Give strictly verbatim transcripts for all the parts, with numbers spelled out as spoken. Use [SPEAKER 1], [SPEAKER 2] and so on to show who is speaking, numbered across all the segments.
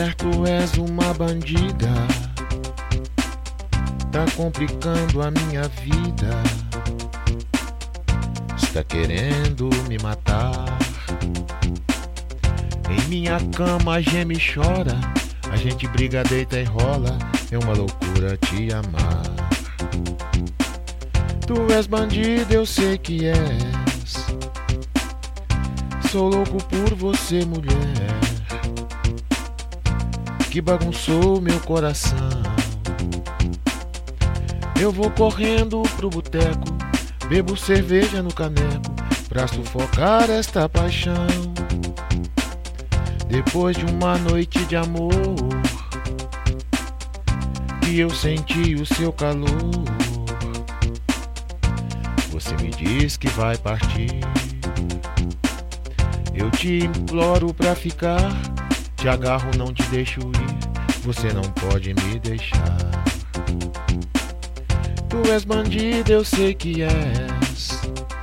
[SPEAKER 1] mulher, tu és uma bandida, tá complicando a minha vida, está querendo me matar. Em minha cama geme e chora, a gente briga, deita e rola, é uma loucura te amar. Tu és bandida, eu sei que és, sou louco por você, mulher, que bagunçou meu coração. Eu vou correndo pro boteco, bebo cerveja no caneco, pra sufocar esta paixão. Depois de uma noite de amor, que eu senti o seu calor, você me diz que vai partir. Eu te imploro pra ficar, te agarro, não te deixo ir, você não pode me deixar. Tu és bandida, eu sei que és,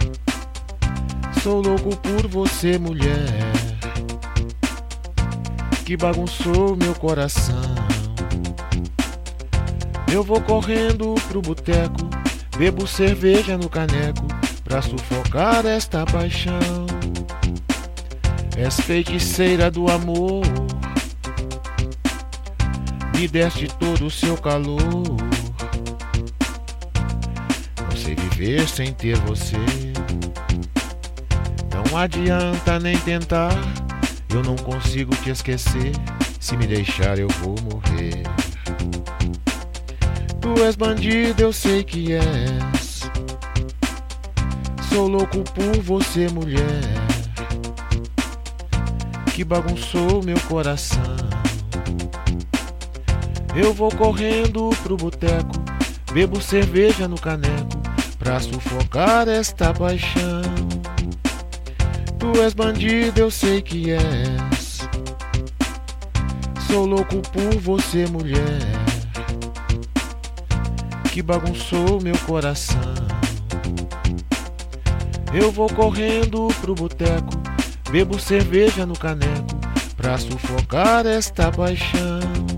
[SPEAKER 1] sou louco por você, mulher, que bagunçou meu coração. Eu vou correndo pro boteco, bebo cerveja no caneco, pra sufocar esta paixão. És feiticeira do amor, me deste todo o seu calor. Não sei viver sem ter você, não adianta nem tentar, eu não consigo te esquecer, se me deixar eu vou morrer. Tu és bandida, eu sei que és, sou louco por você, mulher, que bagunçou meu coração. Eu vou correndo pro boteco, bebo cerveja no caneco, pra sufocar esta paixão. Tu és bandida, eu sei que és, sou louco por você, mulher, que bagunçou meu coração. Eu vou correndo pro boteco, bebo cerveja no caneco, pra sufocar esta paixão.